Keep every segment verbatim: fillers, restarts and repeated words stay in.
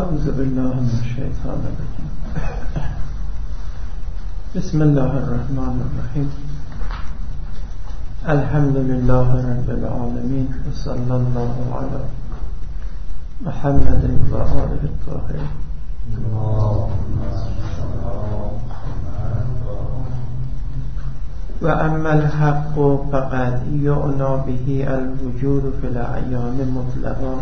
اعوذ بالله من الشیطان الرجیم. بسم الله الرحمن الرحیم. الحمد لله رب العالمین و صلی الله علی محمد و آله الطاهرین. و اما الحق فقد یعنی به الوجود فی الاعیان مطلقا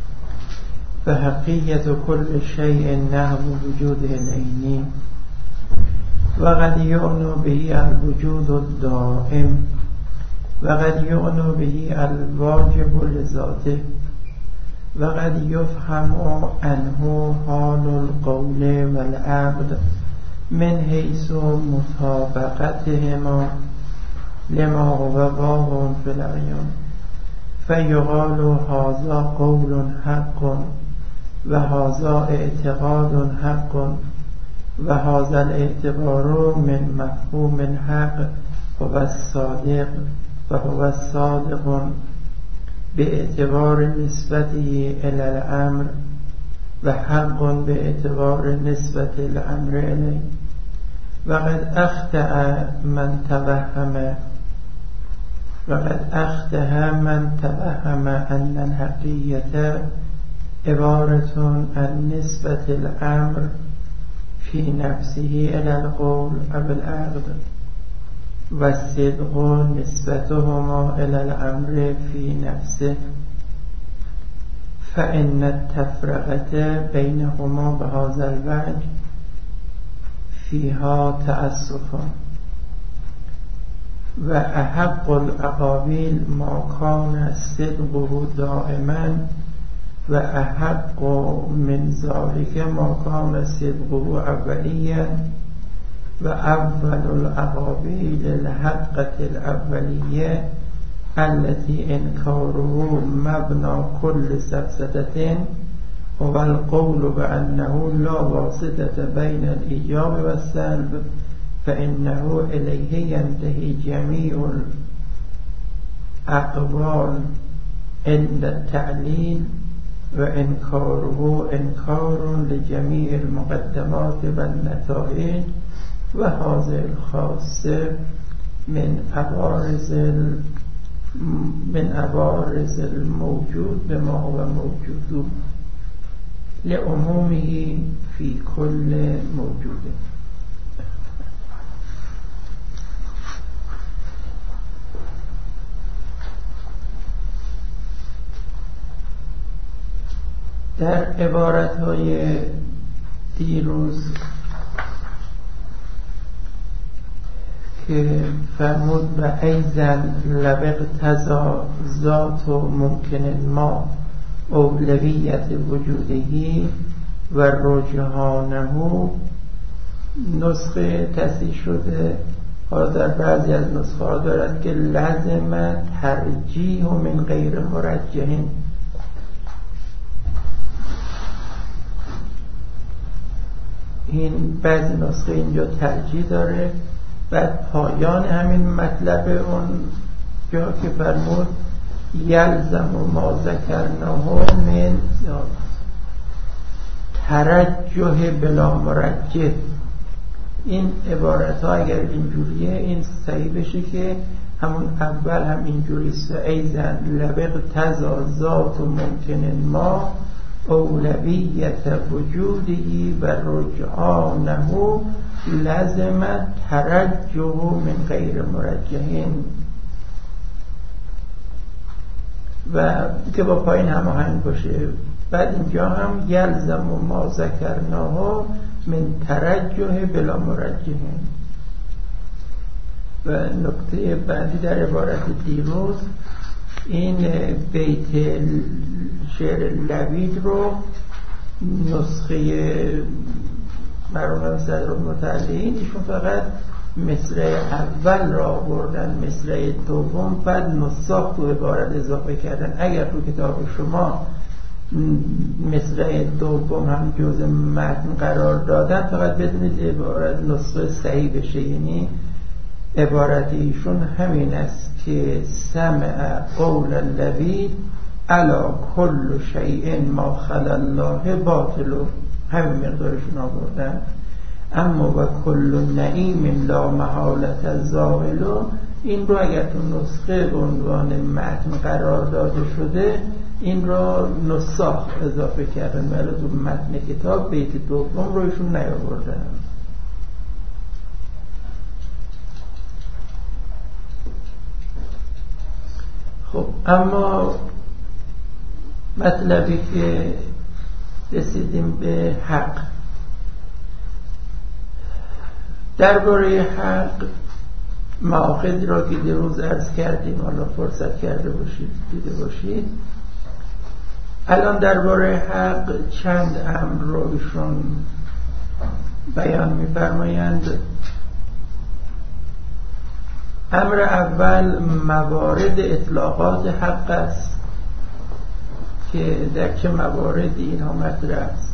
فحقیة كل شيء نحو وجوده العینی و قد یعنی به الوجود الدائم و قد یعنی به الواجب لذاته و قد یفهم عنه حال القول والعقد من حیث مطابقتهما لما هو واقع فی الاعیان فیقال هذا قول حق و هذا اعتقاد حق و هذا الاعتبار من مفهوم الحق هو الصادق و هو الصادق باعتبار نسبته الى الامر و حق باعتبار نسبت الامر الیه و قد اخطأ من توهم وقد اخطأ من توهم ان الحقیة عبارة عن نسبة الأمر في نفسه إلى القول أو العقد والصدق نسبتهما إلى الأمر في نفسه فإن التفرقة بينهما بهذا الوجه فيها تأسف وأحق الأقاويل ما كان صدقه دائما و احق من ذلك ما كان صدقه اوليا و اول الاقاويل الحقة الاولية التي انكاره مبنى كل سفسدة هو القول بأنه لا واسطة بين الإيجاب والسلب فإنه إليه ينتهي جميع الأقوال عند التعليل و انکاره انکار لجمیع المقدمات و النتائج و هذا الخاصه من عوارض من عوارض الموجود بما هو موجود لعمومه في كل موجود. در عبارت‌های دیروز که فرمود و ایزن لبق تزا ذات و ممکن ما اولویت وجودهی و رجحانه نسخه تصحیح شده. حالا در بعضی از نسخه ها دارد که لازم ترجیح من غیر مرجحین. این بعضی نسخه اینجا ترجیح داره. بعد پایان همین مطلب اون جا که فرمود یلزم و ما ذکرناه من ترجح بلا مرجح. این عبارت ها اگر اینجوریه این صحیح بشه که همون اول هم اینجوریست و ایزن لبق تزا ذات و ممکن ما اولویت وجودی و رجعانه لازم ترجح من غیر مرجحین و که با پایین هماهنگ باشه. بعد اینجا هم یلزم و ما ذکرناه من ترجح بلا مرجحین. و نکته بعدی در عبارت دیروز این بیت شعر لبید رو نسخه مرحوم صدرالمتعلین ایشون فقط مصرع اول را بردن، مصرع دوم بعد نساخ تو عبارت اضافه کردن. اگر تو کتاب شما مصرع دوم هم جزء متن قرار دادن فقط بدونید عبارت نسخه صحیح بشه. یعنی عبارت ایشون همین است که سمع قول لبید الا کل شیء ما خلا الله باطل، همین مقدارشون آوردن. اما و کل نعیم لا محالة زائل، این رو اگر تو نسخه به عنوان متن قرار داده شده این رو نساخ اضافه کردن، ولی تو متن کتاب بیت دوم رو ایشون نیاوردن. خب اما مطلبی که رسیدیم به حق، درباره حق مآخذی را که دیروز عرض کردیم، حالا فرصت کرده باشید دیده باشید. الان درباره حق چند امر رو ایشون بیان می‌فرمایند. امر اول موارد اطلاقات حق است که در چه مواردی اینها مطرح است.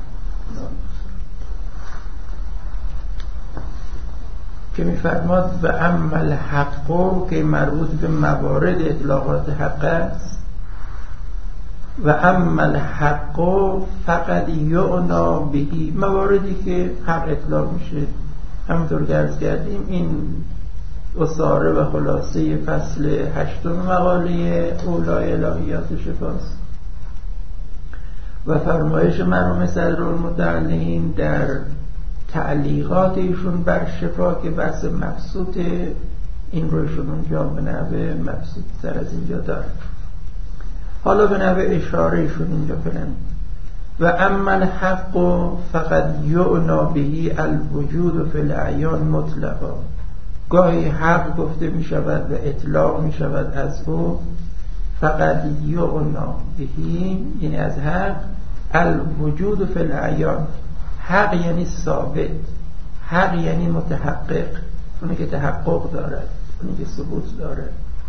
که می‌فرماد و اما الحق، که مربوط به موارد اطلاقات حق است. و اما الحق فقط یعنا بهی، مواردی که حق اطلاق میشه. همونطور که عرض کردیم این اصاره و خلاصه فصل هشتم مقاله اولای الهیات شفاست. و فرمایش مرحوم صدرالمتعلین در تعلیقات ایشون بر شفا که بحث مبسوط این رو ایشون اونجا به نحوه مبسوط تر از اینجا داره. حالا به نحوه اشاره ایشون اینجا کنن و اما الحق فقط یعنا بهی الوجود فی الاعیان مطلقا. گاهی حق گفته می شود و اطلاق می شود از او فقط یعنا بهی، یعنی از حق الوجود فی الاعیان. حق یعنی ثابت، حق یعنی متحقق، اونی که تحقق دارد، اونی که ثبوت دارد.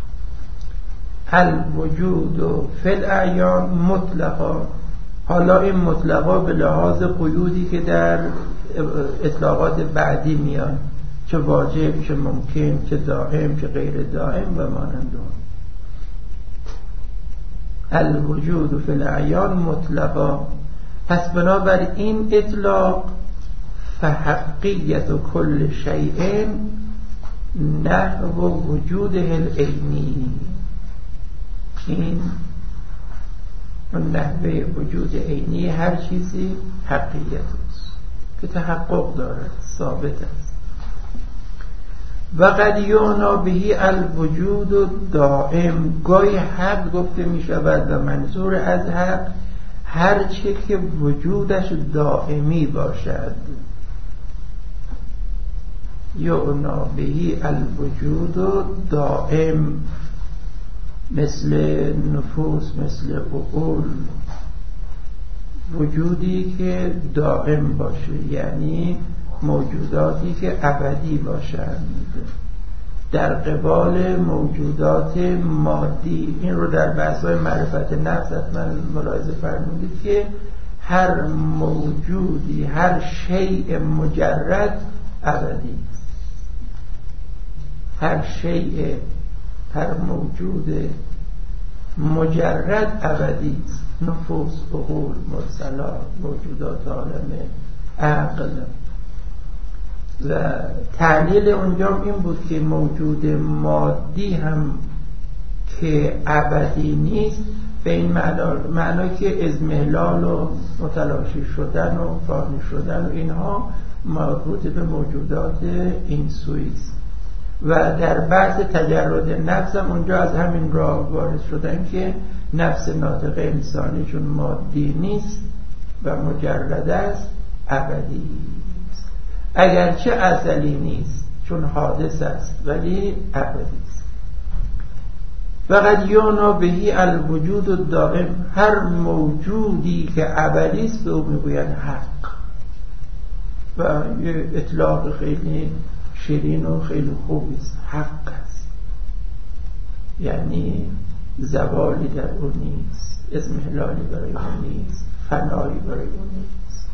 الوجود فی الاعیان مطلقا. حالا این مطلقا به لحاظ قیودی که در اطلاقات بعدی میان، چه واجب، چه ممکن، چه دائم، چه غیر دائم و مانند اون. الوجود فی الاعیان مطلقا. پس بنابر این اطلاق فحقیت کل شیء نحو وجوده العینی، این نحوه وجود عینی هر چیزی حقیقت است که تحقق دارد، ثابت است. و قد یعنا بهی الوجود دائم. گاهی حق گفته می شود و منظور از حق هر چه که وجودش دائمی باشد. یعنا بهی الوجود دائم، مثل نفوس، مثل عقول، وجودی که دائم باشه، یعنی موجوداتی که ابدی باشند در قبال موجودات مادی. این رو در بحث‌های معرفت نفس حتما ملاحظه فرمودید که هر موجودی، هر شیء مجرد ابدی است. هر شیء، هر موجود مجرد ابدی است. نفوس، عقول، مرسلات، موجودات عالم عقل. و تعلیل اونجا این بود که موجود مادی هم که ابدی نیست به این معنی که ازمهلال و متلاشی شدن و فانی شدن و اینها مربوط به موجودات این سوی است. و در بحث تجرد نفس هم اونجا از همین راه وارد شدن که نفس ناطقه انسانی چون مادی نیست و مجرد است، ابدی است. اگرچه ازلی نیست چون حادث است ولی ابدی است. فقط یعنا بهی الوجود الدائم. هر موجودی که ابدی است به او میگویند حق. و یه اطلاق خیلی شیرین و خیلی خوبی است. حق است، یعنی زوالی در اون نیست، اضمحلالی برای اون نیست، فنایی برای اون نیست.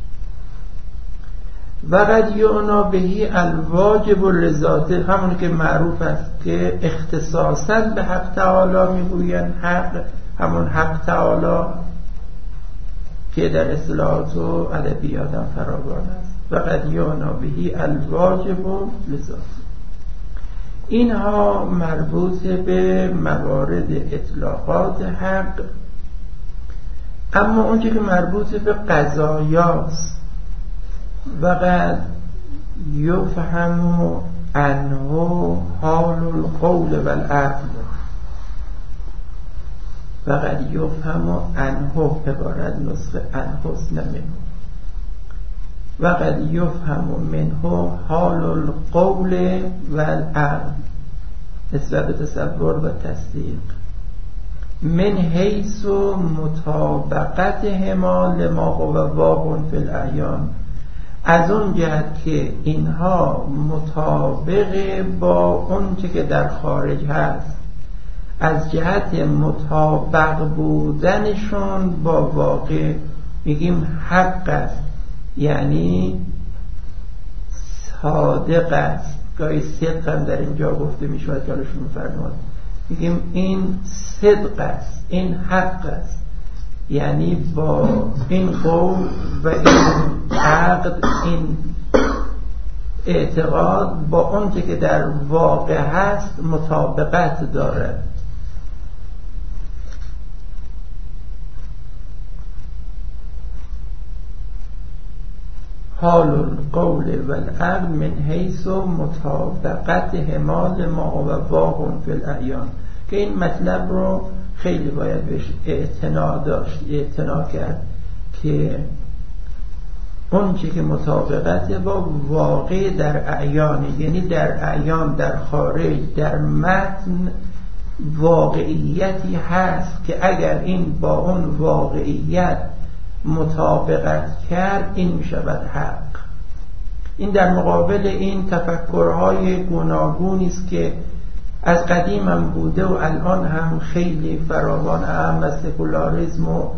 و قد یعنا بهی الواجب لذاته، همون که معروف است که اختصاصا به حق تعالی میگویند حق، همون حق تعالی که در اصطلاحات و ادبیات هم فراوان است. و قد یعنا بهی الواجب لذات. اینها مربوط به موارد اطلاقات حق. اما اونچه که مربوط به قضایاست و قد یفهم عنه حال القول و العقل و قد یفهم عنه، عبارت نسخه عنه است نه منه. و قد یفهم منه حال القول و العقل نسبت به تصور و تصدیق، من حیث مطابقتهما لما هو واقع فی الاعیان، از اون جهت که اینها مطابق با اون چه که در خارج هست، از جهت مطابق بودنشون با واقع میگیم حق است، یعنی صادق است. گاهی صدق هم در اینجا گفته میشود که حالشون میفرماد، میگیم این صدق است، این حق است، یعنی با این قول و این عقد، این اعتقاد با اون که در واقع هست مطابقت دارد. حال القول و العقل من حیث مطابقت همال ما هو واقع فی الاعیان، که این مطلب رو خیلی باید بهش اعتنا داشت، اعتنا کرد که اون چی که مطابقت با واقع در اعیان، یعنی در اعیان، در خارج، در متن واقعیتی هست که اگر این با اون واقعیت مطابقت کرد این می شود حق. این در مقابل این تفکرهای گوناگونی است که از قدیم هم بوده و الان هم خیلی فراوان، اهم از سکولاریسم و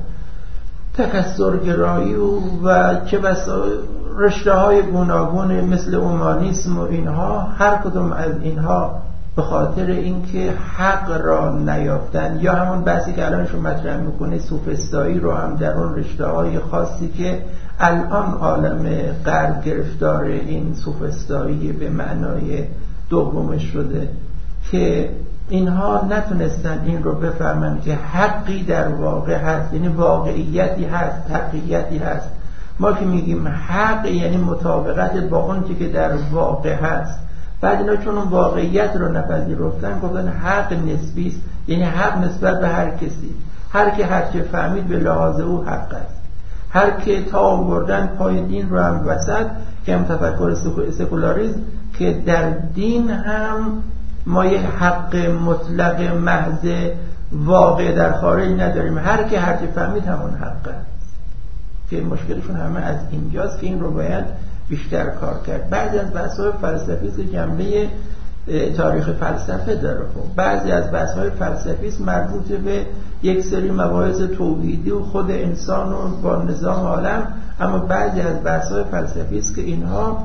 تکثرگرایی و, و چه بسا رشته های گوناگون مثل اومانیسم و اینها، هر کدوم از اینها به خاطر اینکه حق را نیافتن، یا همون بحثی که الانشون مطرح میکنه سوفسطایی رو هم در اون رشته های خاصی که الان عالم غرب گرفتار این سوفسطایی به معنای دومش شده، که اینها نتونستن این رو بفهمن که حقی در واقع هست، یعنی واقعیتی هست، حقیقتی هست. ما که میگیم حق یعنی مطابقت با اون که در واقع هست. بعد اینا چون اون واقعیت رو نپذیرفتن گفتن حق نسبی است، یعنی حق نسبت به هر کسی، هر که هر چه فهمید به لحاظ او حق است. هر که تا آوردن پای دین رو هم وسط، که هم تفکر سکولاریسم که در دین هم ما یه حق مطلق محض واقع در خارج نداریم، هر که هر چه فهمید همون حق است. که مشکلشون همه از اینجاست که این رو باید بیشتر کار کرد. بعضی از بحث‌های فلسفی جنبه تاریخ فلسفه داره، خب بعضی از بحث‌های فلسفی مربوط به یک سری مباحث توحیدی و خود انسان و با نظام عالم، اما بعضی از بحث‌های فلسفی است که اینها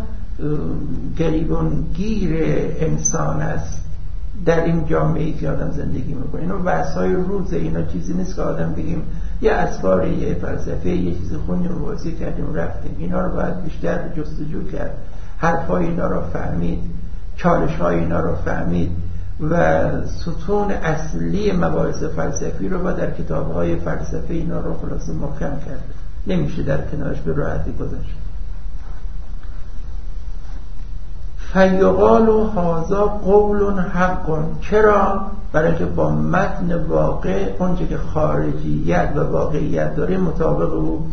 گریبانگیر انسان است در این جامعه‌ای که آدم زندگی میکنه. اینا بحث‌های روز، اینا چیزی نیست که آدم بگیم یه اسفار یه فلسفه یه چیزی خوندیم و بازی کردیم و رفتیم. اینا رو باید بیشتر جستجو کرد، حرفای اینا رو فهمید، چالش‌های اینا رو فهمید و ستون اصلی مباحث فلسفی رو باید در کتاب‌های فلسفه اینا رو خلاصه محکم کرد. نمیشه در کنارش به راحتی گذاشت. فیقال هذا قول حق. چرا؟ برای اینکه با متن واقع اونچه که خارجیت و واقعیت داره مطابق او.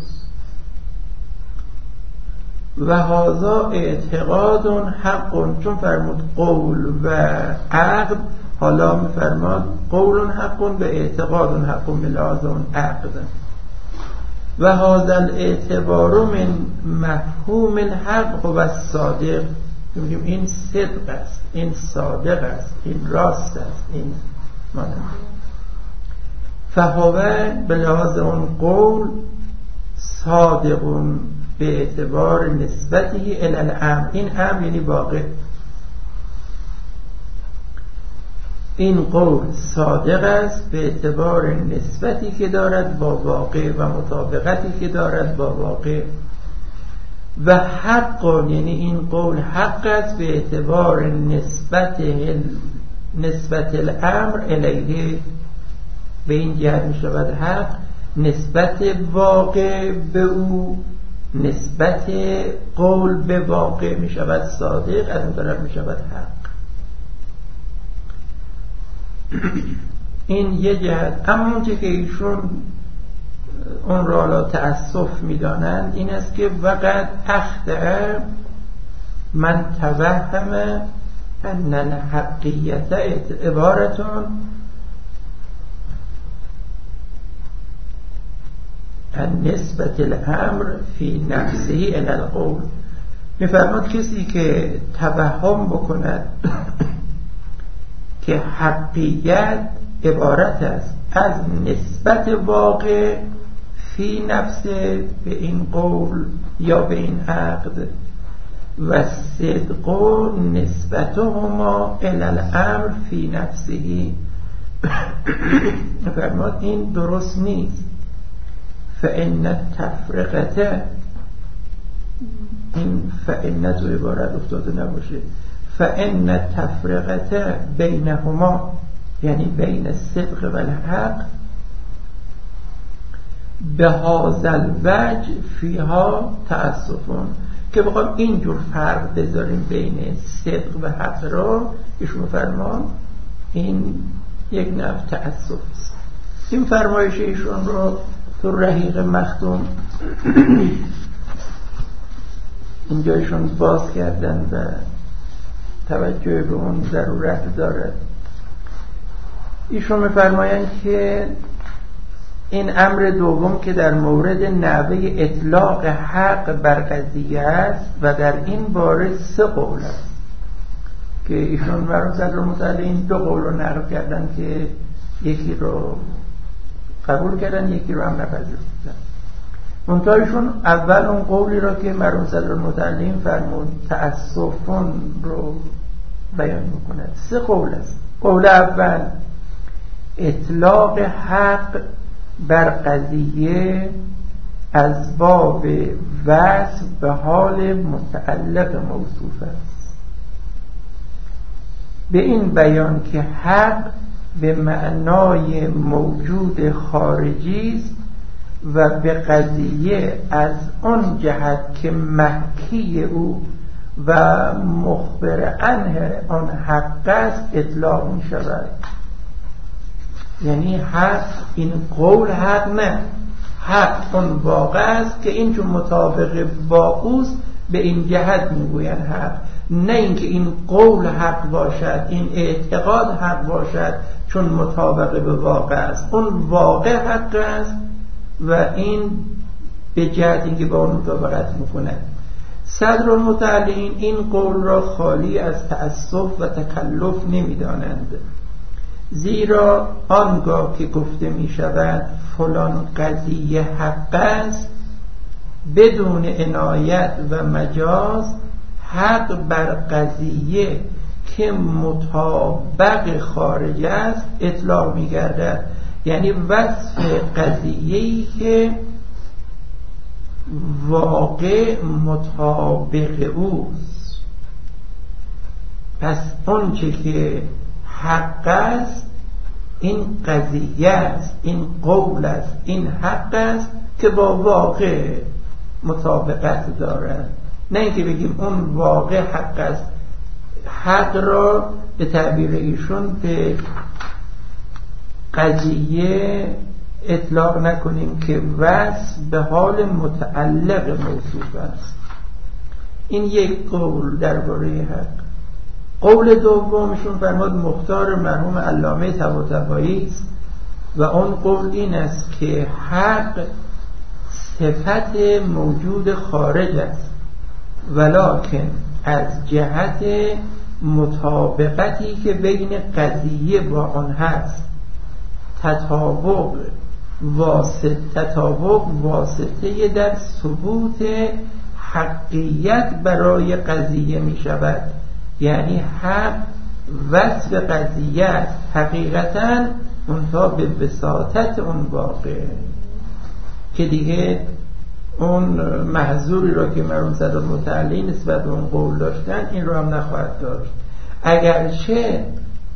و هذا اعتقاد حق، چون فرمود قول و عقد، حالا میفرماد قول حق و اعتقاد حق ملاحظ اون عقد. و هذا الاعتبار من مفهوم الحق و الصادق. میگیم این صدق است، این صادق است، این راست است، این مانند. فهوه به لحاظ اون قول صادقون به اعتبار نسبتی الالعام. این عام یعنی واقع. این قول صادق است به اعتبار نسبتی که دارد با واقع و مطابقتی که دارد با واقع، و حق، یعنی این قول حق است به اعتبار نسبت نسبت الامر الیه، به این جهت می شود حق، نسبت واقع به او، نسبت قول به واقع می شود صادق، از اون طرف می شود حق. این یه جهت. اما اون که ایشون اون را لا تأسف می دانند این است که وقت اخطأ من توهم ان الحقیت عبارتون نسبت الامر فی نفسه الی القول. می‌فرماد کسی که توهم بکند که حقیقت عبارت است از نسبت واقع فی نفسه به این قول یا به این عقد، و صدق و نسبتهما الی الامر فی نفسه، فرماد این درست نیست. فإن التفرقه، این فإن تو عبارت افتاده نباشه، فإن التفرقه بینهما، یعنی بین الصدق و الحق، به هذا الوجه فیها تأسفون، که بخوام اینجور فرق بذاریم بین صدق و حق را، ایشون فرمان این یک نوع تأسف است. این فرمایش ایشون رو تو رحیق مختوم اینجا ایشون باز کردن و توجه به اون ضرورت داره. ایشون می‌فرمایند که این امر دوم که در مورد نحوه اطلاق حق بر قضیه است و در این باره سه قول است که ایشون مرحوم صدر متعالی این دو قول رو نقل کردن که یکی رو قبول کردن یکی رو هم نپذیرفتن. منتها ایشون اول اون قولی را که مرحوم صدر متعالی فرمود تأسفون رو بیان می‌کند. سه قول است. قول اول اطلاق حق بر قضیه از باب وصف به حال متعلق موصوف است، به این بیان که حق به معنای موجود خارجی است و به قضیه از آن جهت که محکی او و مخبر عنه آن حق است اطلاق می شود. یعنی حق این قول حق نه، حق اون واقع است که این چون مطابق با اوست به این جهت میگوین حق، نه اینکه این قول حق باشد، این اعتقاد حق باشد چون مطابق به واقع است. اون واقع حق است و این به جهت اینکه با اون مطابقت میکنه. صدر المتعلین این قول را خالی از تأسف و تکلف نمیدانند، زیرا آنگاه که گفته می شود فلان قضیه حق است بدون عنایت و مجاز، حق بر قضیه که مطابق خارج است اطلاق می گردد. یعنی وصف قضیه‌ای که واقع مطابق اوست. پس اون چه که حق است این قضیه است، این قول است، این حق است که با واقع مطابقت دارد، نه اینکه بگیم اون واقع حق است. حق را به تعبیر ایشون به قضیه اطلاق نکنیم که وصف به حال متعلق موصوف است. این یک قول درباره حق. قول دومشون فرمود مختار مرحوم علامه طباطبایی است و اون قول این است که حق صفت موجود خارج است، ولکن از جهت مطابقتی که بین قضیه با آن هست تطابق واسطه تطابق واسطه در ثبوت حقیقت برای قضیه می شود. یعنی حق وصف قضیه است حقیقتاً منتها به بساطت اون واقع، که دیگه اون محظوری را که مرحوم سادات‌المتعالی نسبت به اون قول داشتن این رو هم نخواهد داشت. اگرچه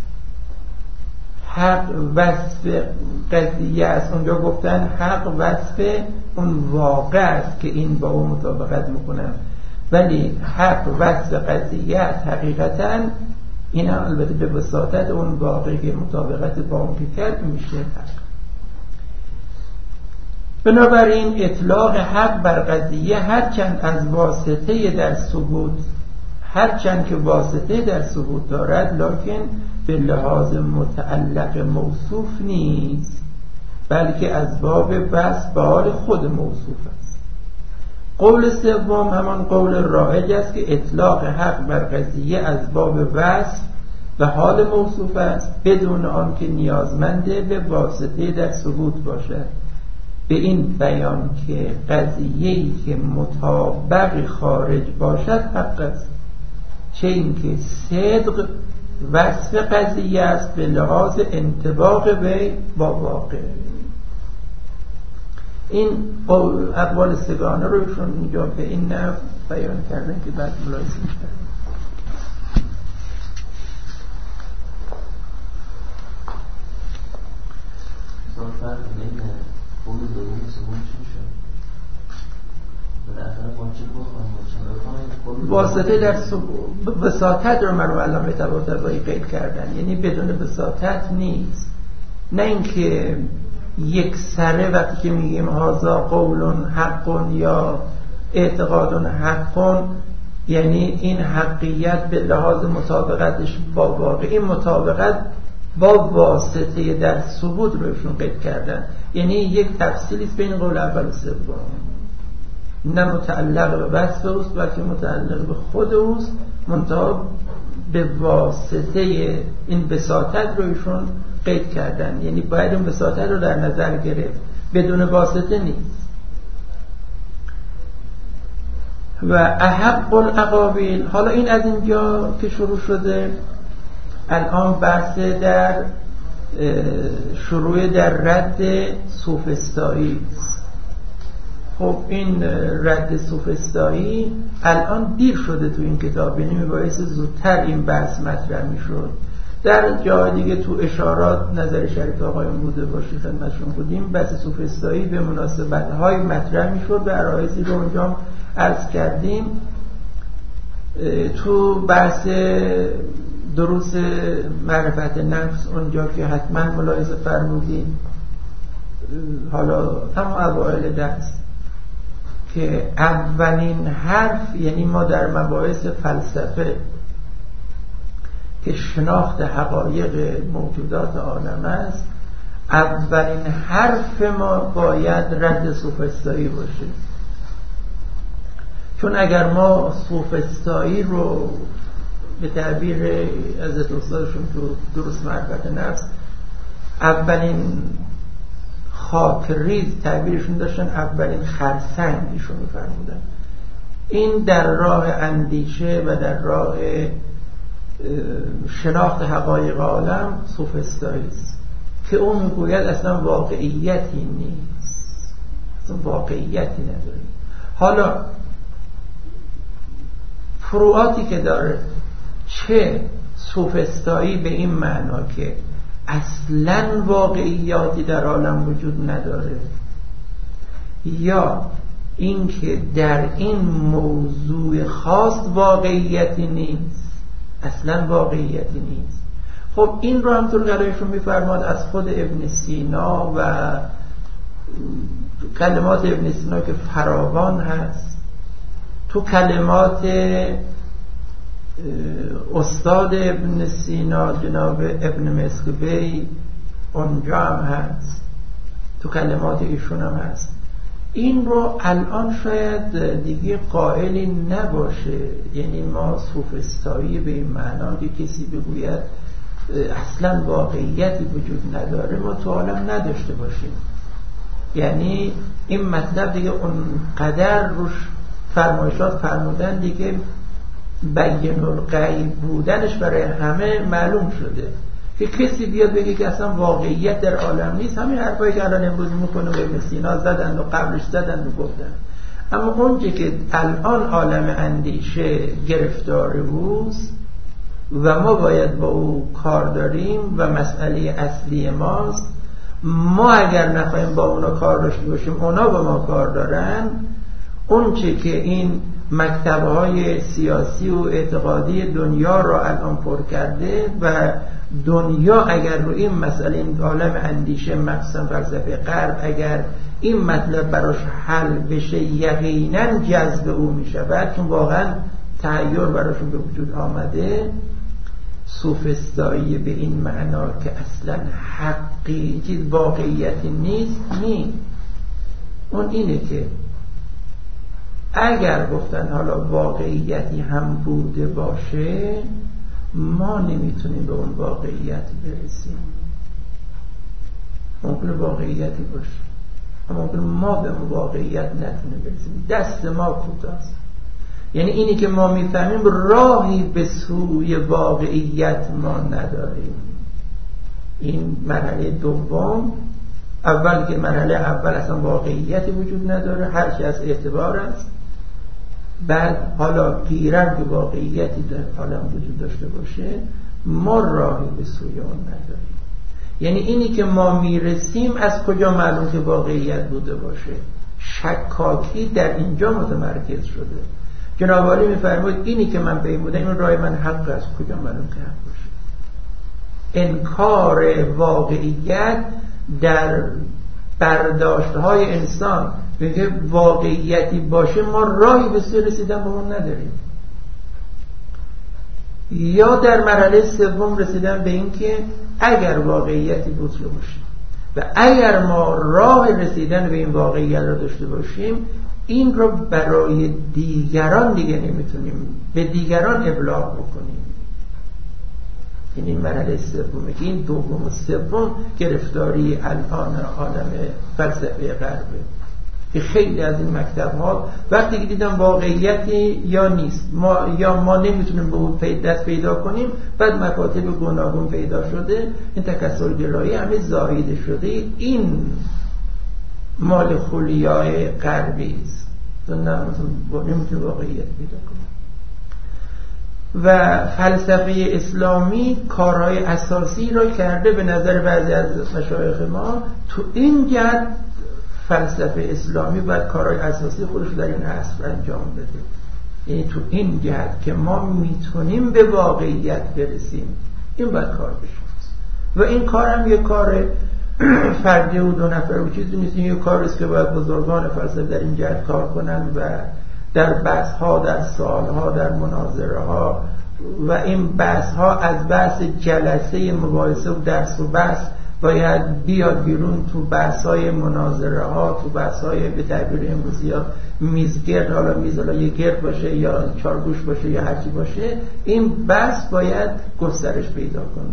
حق وصف قضیه است، اونجا گفتن حق وصف اون واقع است که این با اون مطابقت میکنن، ولی حق وصف قضیه است حقیقتاً این هم البته به وساطت اون واقعی که مطابقت با اون که کرد میشه حق. بنابراین اطلاق حق بر قضیه هرچند از واسطه در ثبوت هرچند که واسطه در ثبوت دارد، لکن به لحاظ متعلق موصوف نیست، بلکه از باب وصف به حال خود موصوف است. قول سوم همان قول رایج است که اطلاق حق بر قضیه از باب وصف و حال موصوف است، بدون آنکه نیازمنده به واسطه در ثبوت باشد. به این بیان که قضیه‌ای که مطابق خارج باشد حق است، چه اینکه صدق وصف قضیه است به لحاظ انطباق به با واقع. این اقوال سگانه رو ایشون اینجا به این نحو بیان کردن که بعد ملاحظه می‌کنیم. فرق بین قول دوم و سوم چی شد؟ بالاخره ما چه بخواهیم؟ واسطه در وساطت رو مرحوم علامه طباطبایی قید کردن، یعنی بدون وساطت نیست. نه اینکه یک سره وقتی که میگیم هذا قول حق یا اعتقاد حق، یعنی این حقیقت به لحاظ مطابقتش با واقع، این مطابقت با واسطه در ثبوت روشون قید کردن، یعنی یک تفصیلی است بین قول اول و سوم، نه متعلق به وصف اوست بلکه متعلق به خود اوست، منتها به واسطه این بساطت روشون قید کردن، یعنی باید اون بساطت رو در نظر گرفت، بدون واسطه نیست. و احق الاقاویل، حالا این از اینجا که شروع شده الان بحث در شروع در رد سوفسطایی است. خب این رد سوفسطایی الان دیر شده تو این کتاب، یعنی میبایست زودتر این بحث مطرح میشد. در جای دیگه تو اشارات نظر شریف آقایون بوده باشه خدمتشون بودیم، بحث سوفسطایی به مناسبت‌های مطرح میشد و عرایضی رو اونجا عرض کردیم. تو بحث دروس معرفت نفس اونجا که حتما ملاحظه فرمودیم، حالا همون اوائل درس که اولین حرف، یعنی ما در مباحث فلسفه که شناخت حقایق موجودات عالم است، اولین حرف ما باید رد سوفسطایی باشه. چون اگر ما سوفسطایی رو به تعبیر حضرت استادشون تو دروس معرفت نفس اولین خاکریز تعبیرشون داشتن، اولین خرسنگ ایشون می‌فرمودن، این در راه اندیشه و در راه شناخت حقایق عالم سوفسطایی است که اون میگوید اصلا واقعیتی نیست، اصلا واقعیتی نداره. حالا فروعاتی که داره، چه سوفسطایی به این معنا که اصلاً واقعیاتی در عالم وجود نداره، یا اینکه در این موضوع خاص واقعیتی نیست، اصلاً واقعیتی نیست. خب این رو همطور قرارشون میفرماد از خود ابن سینا و کلمات ابن سینا که فراوان هست، تو کلمات استاد ابن سینا جناب ابن مسکوی اونجا هم هست، تو کلمات ایشون هم هست. این رو الان شاید دیگه قائلی نباشه، یعنی ما سوفسطایی به این معنا که کسی بگوید اصلا واقعیتی وجود نداره ما تو عالم نداشته باشیم، یعنی این مطلب دیگه اونقدر روش فرمایشات فرمودن دیگه بین الغیب بودنش برای همه معلوم شده که کسی بیاد بگه که اصلا واقعیت در عالم نیست. همین حرفایی که الان امروز میکنه و ابن سینا زدن و قبلش زدن و گفتن. اما اونچه که الان عالم اندیشه گرفتار اوست و ما باید با او کار داریم و مسئله اصلی ماست، ما اگر نخواهیم با اونا کار داشته باشیم اونا با ما کار دارن، اونچه که این مکتب‌های سیاسی و اعتقادی دنیا را الان پر کرده و دنیا اگر رو این مسئله این عالم اندیشه مخصوصا فلسفه غرب اگر این مطلب براش حل بشه یقینا جذب او میشه بعد چون واقعا تحیر براشون به وجود آمده، سوفسطایی به این معنا که اصلا حقی چیز واقعیتی نیست نی اون اینه که اگر گفتن حالا واقعیتی هم بوده باشه ما نمیتونیم به اون واقعیت برسیم. ممکنه واقعیتی باشه اما ممکنه ما به اون واقعیت نتونیم برسیم. دست ما کوتاست. یعنی اینی که ما میفهمیم راهی به سوی واقعیت ما نداریم. این مرحله دوم. اول که مرحله اول اصلا واقعیتی وجود نداره، هرچی از اعتبار است. بعد حالا گیرم که واقعیتی در عالم وجود داشته باشه ما راهی به سوی اون نداریم. یعنی اینی که ما میرسیم از کجا معلوم که واقعیت بوده باشه؟ شکاکی در اینجا متمرکز شده. جناب عالی میفرماید اینی که من به این بودم این راه من حق است، کجا معلوم که حق باشه؟ انکار واقعیت در برداشت‌های انسان بگه واقعیتی باشه ما راهی به سوی رسیدن به اون نداریم. یا در مرحله سوم رسیدن به این که اگر واقعیتی بوده باشه و اگر ما راه رسیدن به این واقعیت را داشته باشیم این رو برای دیگران دیگه نمیتونیم به دیگران ابلاغ بکنیم. این مرحله سومه که این دوم و سوم گرفتاری الان عالم فلسفه غربه که خیلی از این مکتب ها وقتی که دیدن واقعیتی یا نیست ما یا ما نمیتونیم به اون دست پیدا کنیم، بعد مکاتب گوناگون پیدا شده، این تکثر گرایی همه زایده شده. این مال خلیای غربی است تو نمیتونیم واقعیت پیدا کنیم. و فلسفه اسلامی کارهای اساسی را کرده به نظر بعضی از مشایخ ما. تو این جهت فلسفه اسلامی باید کارهای اساسی خودش در این عصر انجام بده. یعنی تو این جهت که ما میتونیم به واقعیت برسیم این باید کار بشه. و این کار هم یک کار فردی و دو نفر و چیزی نیست. این یک کار است که باید بزرگان فلسفه در این جهت کار کنن و در بحث ها، در سوال ها، در مناظره ها و این بحث ها از بحث جلسه مباحثه و درس و بحث باید بیاد بیرون تو بحث های مناظره ها، تو بحث های به تعبیر امروزی ها میزگرد، حالا میز حالا یک گرد باشه یا چارگوش باشه یا هرچی باشه، این بحث باید گسترش پیدا کنه.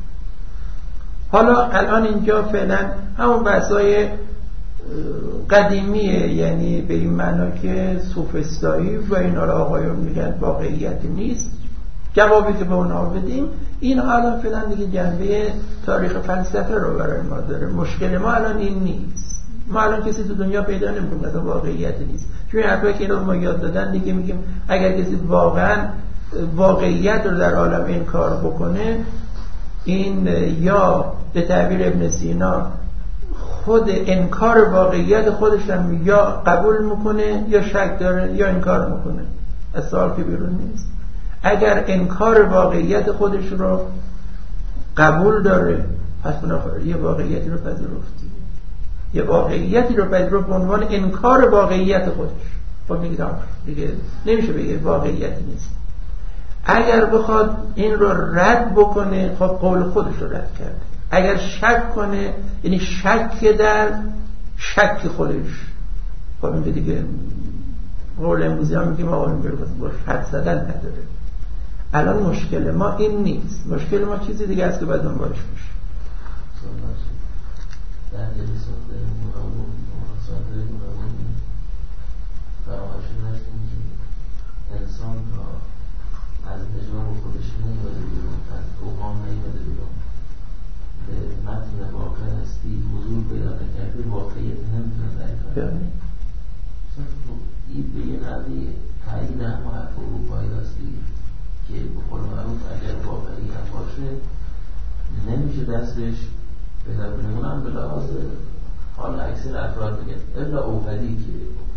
حالا الان اینجا فعلا همون بحث های قدیمیه، یعنی به این معنا که سوفسطایی و اینا را آقایون میگن واقعیت نیست. جوابی که به اونها بدیم این الان فعلا دیگه جنبه تاریخ فلسفه رو برای ما داره. مشکل ما الان این نیست. ما الان کسی تو دنیا پیدا نمی‌کنیم که واقعیت نیست. چون حرفی که اینو ما یاد دادن دیگه میگیم اگر کسی واقعا واقعیت رو در عالم انکار بکنه، این یا به تعبیر ابن سینا خود انکار واقعیت خودش هم یا قبول میکنه یا شک داره یا انکار میکنه. از سوال که بیرون نیست. اگر انکار واقعیت خودش رو قبول داره پس بنابراین یه واقعیتی رو پذیرفتی، یه واقعیتی رو پذیرفت به عنوان انکار واقعیت خودش. خب میگه دیگه نمیشه بگه واقعیتی نیست. اگر بخواد این رو رد بکنه خب قول خودش رو رد کرده. اگر شک کنه یعنی شک در شک خودش، خب این دیگه قول امروزی هم میگیم آقا این باش حد زدن نداره. الان مشکل ما این نیست. مشکل ما چیزی دیگه است که باید دنبالش باشه. در جلسات مراقب مراقبت مراقب فراموش نکنیم که انسان تا از نجام خودش نیمده بیرون، از اوهام نیمده بیرون، به متن واقع هستی حضور پیدا نکرده، واقعیت نمیتونه درک کنه. این به یه نوعی تایید هم حرف اروپایی هستی که به قول معروف اگر واقعی هم باشه نمیشه دستش پیدا کنه. اونم به لحاظ حال اکثر افراد میگن الا اوهدی که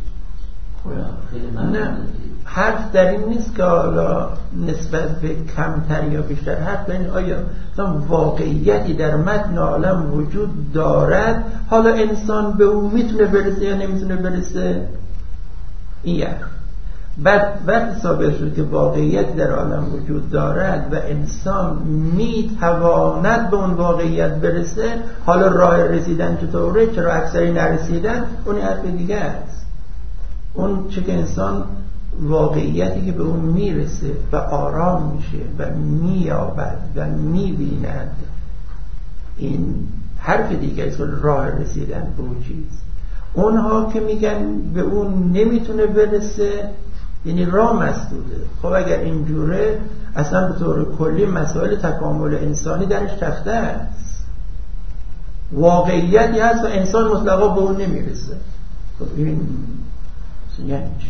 نه، حرف در این نیست که حالا نسبت به کمتر یا بیشتر، حرف در این آیا واقعیتی در متن عالم وجود دارد، حالا انسان به اون میتونه برسه یا نمیتونه برسه. این یک بعد وقتی ثابت شد که واقعیت در عالم وجود دارد و انسان میتواند به اون واقعیت برسه، حالا راه رسیدن چطوره، چرا اکثری نرسیدن، اون حرف دیگه است. اون چه که انسان واقعیتی که به اون میرسه و آرام میشه و مییابد و میبیند، این حرف دیگه است، راه رسیدن به اون چیز. اونها که میگن به اون نمیتونه برسه، یعنی راه مسدوده. خب اگر اینجوره اصلا به طور کلی مسائل تکامل انسانی درش تخته است، واقعیتی هست و انسان مطلقا به اون نمیرسه. خب این یعنی چی؟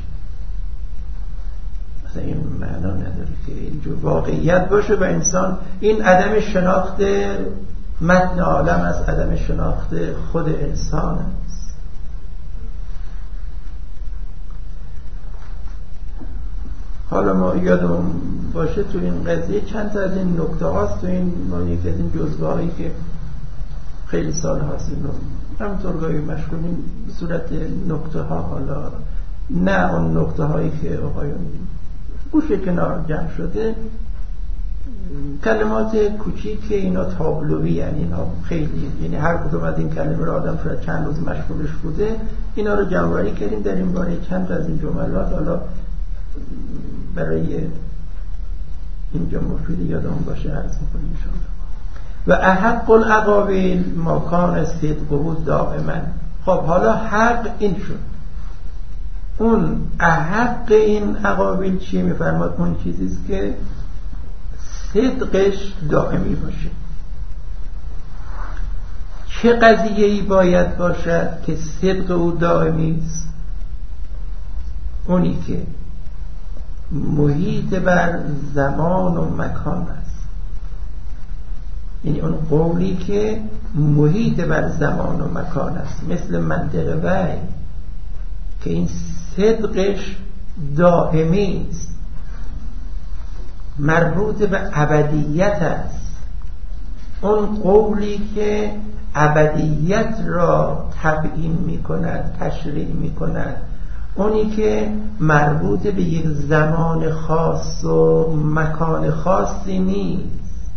مثلا این معنا نداره که اینجور واقعیت باشه و انسان، این عدم شناخت متن عالم از عدم شناخت خود انسان است. حالا ما یادمون باشه تو این قضیه چند تا از این نکته هاست، تو این ما یکی از این جزوه هایی که خیلی سال هاست این رو همطور گاهی مشغولیم به صورت نکته ها، حالا نه اون نکته هایی که آقایون گوشه کنار جمع شده، کلمات کوچیک که اینا تابلوی، یعنی اینا خیلی، یعنی هر کدوم از این کلمه رو آدم شاید چند روز مشغولش بوده، اینا رو جمع‌آوری کردیم در این باره چند تا از این جملات، حالا برای اینجا مفید یادمون باشه عرض می‌کنیم ان شاء الله. و احق الاقاویل ما کان صدقه دائما. خب حالا حق این شد، اون احق این اقاویل چیه؟ میفرماد اون چیزیست که صدقش دائمی باشه. چه قضیه‌ای باید باشد که صدق او دائمی است؟ اونی که محیط بر زمان و مکان است، یعنی اون قولی که محیط بر زمان و مکان است، مثل منطق وحی که این صدقش دائمی است، مربوط به ابدیت است. اون قولی که ابدیت را تبیین می کند، تشریح می کند، اونی که مربوط به یک زمان خاص و مکان خاصی نیست.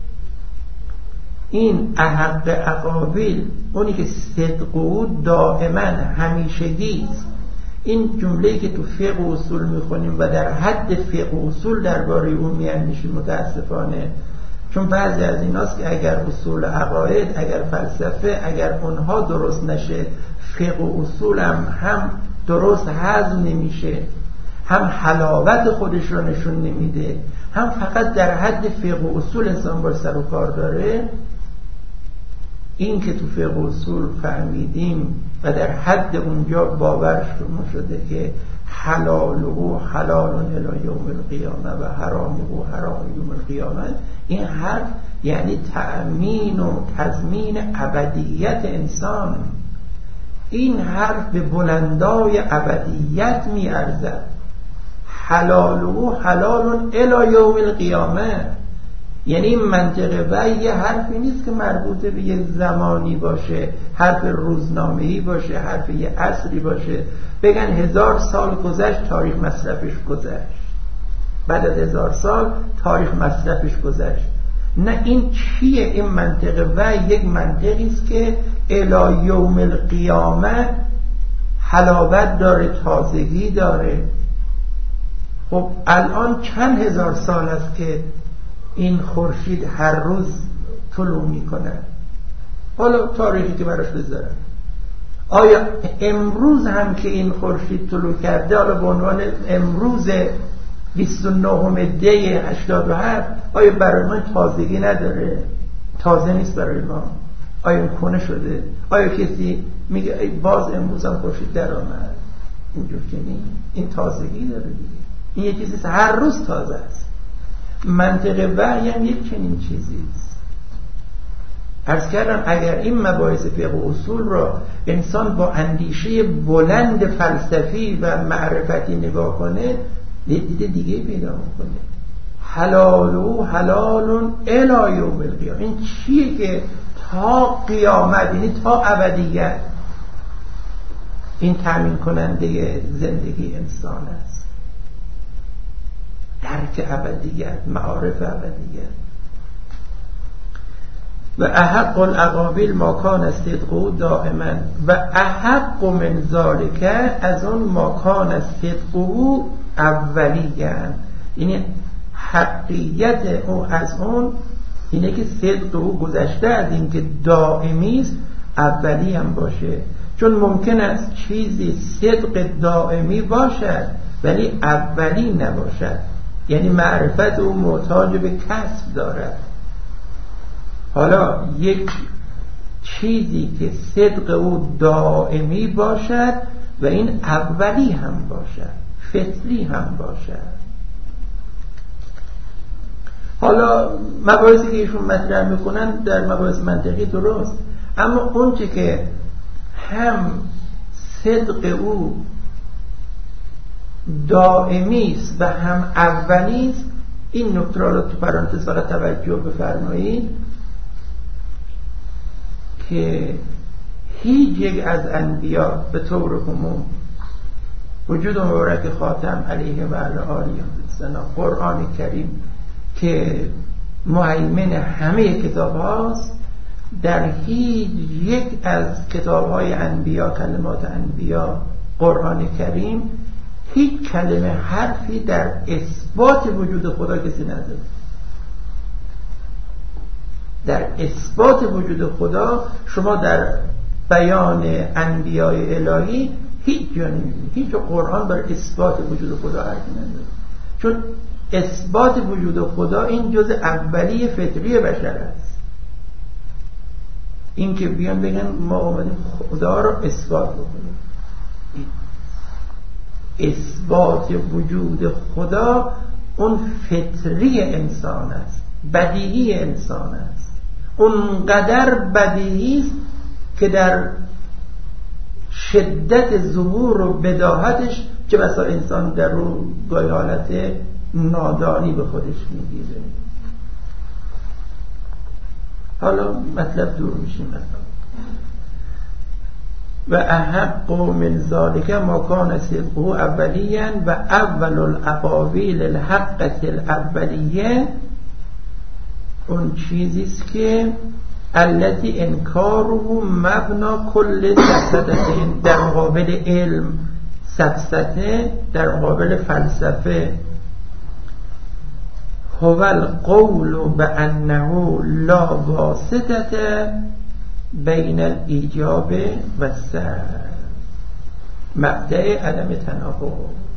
این احق اقاویل، اونی که صدق او دائما همیشگی است. این جمله‌ای که تو فقه و اصول میخونیم و در حد فقه و اصول درباره اون میاندیشیم متاسفانه، چون بعضی از ایناست که اگر اصول عقاید، اگر فلسفه، اگر اونها درست نشه، فقه و اصول هم هم درست هضم نمیشه، هم حلاوت خودش رو نشون نمیده، هم فقط در حد فقه و اصول انسان باش سر و کار داره. این که تو فقه و اصول فهمیدیم و در حد اونجا باور شده که حلال و حلال الی یوم القیامه و حرام و حرام یوم القیامه، این حرف یعنی تأمین و تضمین ابدیت انسان. این حرف به بلندای ابدیت می ارزد. حلال و حلال الی یوم القیامه، یعنی این منطقه و یه حرفی نیست که مربوط به یه زمانی باشه، حرف روزنامه‌ای باشه، حرف یه عصری باشه، بگن هزار سال گذشت تاریخ مصرفش گذشت، بعد از هزار سال تاریخ مصرفش گذشت. نه، این چیه؟ این منطقه و یک منطقی است که الی یوم القیامه حلاوت داره، تازگی داره. خب الان چند هزار سال است که این خورشید هر روز طلوع میکنه؟ حالا تاریخی که براش بذارن، آیا امروز هم که این خورشید طلوع کرده، حالا به عنوان امروز بیست و نهم دی هشتاد و هفت آیا برای ما تازگی نداره؟ تازه نیست برای ما؟ آیا این کنه شده؟ آیا کسی میگه ای باز امروز هم خورشید در آمد؟ اینجور که نیست. این تازگی داره دیگه. این یه چیزیست هر روز تازه است. منطق وحی هم یک چنین چیزیست. عرض کردم اگر این مباحث فقه و اصول را انسان با اندیشه بلند فلسفی و معرفتی نگاه کنه دید دیگه پیدا میکنه. حلال و حلال الی یوم القیامه. این چیه که تا قیامت، یعنی تا ابدیت، این تامین کننده زندگی انسان است. درک ابدیت، معارف ابدیت. و احق الاقابیل ما کان صدقه دائما و احق من ذالک از اون ما کان صدقه اولیاً. یعنی حقیقت او از اون اینه که صدق او گذشته از این که دائمی است اولی هم باشه. چون ممکن است چیزی صدق دائمی باشد ولی اولی نباشد، یعنی معرفت او محتاج به کسب دارد. حالا یک چیزی که صدق او دائمی باشد و این اولی هم باشد، فطری هم باشد. حالا مباحثی که ایشون مطرح میکنن در مباحث منطقی درست، اما اون چه که هم صدق او دائمی است و هم اولی است، این نکته را تو پرانتز فقط توجه بفرمایید که هیچ یک از انبیا به طور عموم وجود مبارک خاتم علیه و علی آله السلام، قرآن کریم که مهیمن همه کتاب هاست، در هیچ یک از کتاب های انبیا، کلمات انبیا، قرآن کریم، هیچ کلمه حرفی در اثبات وجود خدا کسی نداره. در اثبات وجود خدا شما در بیان انبیای الهی هیچ جا نمی‌بینید. هیچ قرآن بر اثبات وجود خدا حرفی نداره، چون اثبات وجود خدا این جز اولی فطری بشر است. این که بیان بگن ما اومدیم خدا رو اثبات بکنیم، اثبات وجود خدا اون فطری انسان است، بدیهی انسان است. اونقدر بدیهی است که در شدت ظهور و بداهتش چه بسا انسان در رو گاهی حالت نادانی به خودش میگیره. حالا مطلب دور میشیم. و احق من ذالک ما کان صدقه اولیاً و اول الاقاویل الحقة الاولیه اون چیزیست که التي انکاره مبنا کل سفسطه، در مقابل علم سفسطه، در مقابل فلسفه. هو القول بأنه لا واسطة بین الایجاب و السلب، مبدأ عدم تناقض.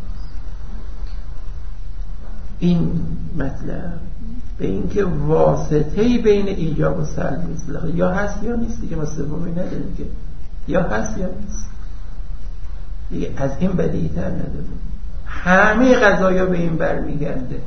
این مطلب به این که واسطه‌ای بین ایجاب و سلب نیست، یا هست یا نیست دیگه، ما سومی نداریم که یا هست یا نیست دیگه، از این بدیهی‌تر نداریم. همه قضایا به این برمیگرده.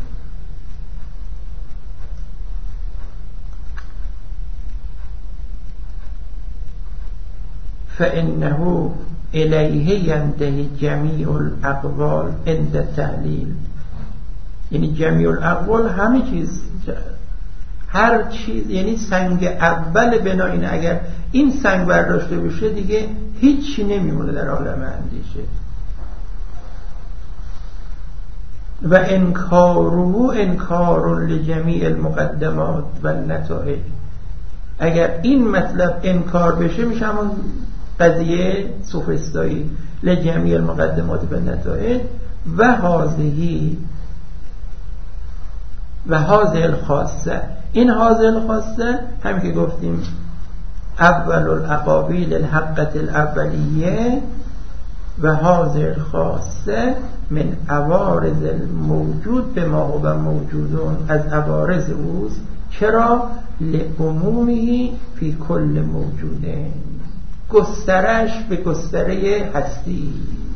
فإنه إليه ينتهي جميع الأقوال عند التحلیل. یعنی جمیع الاقوال همه چیز، هر چیز، یعنی سنگ اول بنا اینه اگر این سنگ برداشته بشه دیگه هیچی نمیمونه در عالم اندیشه. و انکاره انکار لجمیع المقدمات و النتائج. اگر این مطلب انکار بشه میشه همون قضیه سوفسطایی، لجمیع المقدمات و النتائج و هذه و هذه الخاصه. این هذه الخاصه همین که گفتیم اول الاقابیل الحقة الاولیه، و حاضر خاصه من عوارض الموجود به ما هو موجودون، از عوارض اوست. چرا؟ لعمومی فی کل موجوده، گسترش به گستره هستی،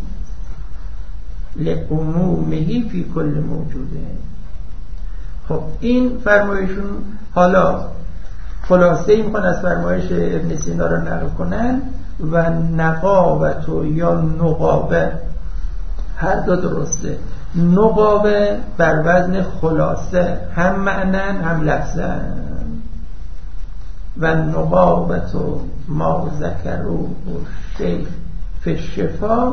لعمومی فی کل موجوده. خب این فرمایشون حالا خلاصه این میخوان از فرمایش ابن سینا رو نقل کنن و نقابت و یا نقابه هر دو درسته. نقابه بر وزن خلاصه، هم معنن هم لفظن. و نقابت و ما ذکرو و شیخ فی الشفا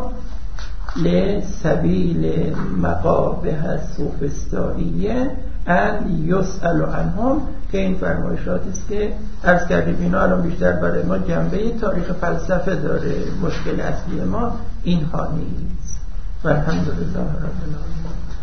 لسبیل مقابه سوفسطائیه ان یسأل عنهم، که این فرمایشاتی است که عرض کردیم اینا الان بیشتر برای ما جنبه تاریخ فلسفه داره. مشکل اصلی ما اینها نیست. و الحمدلله رب العالمین.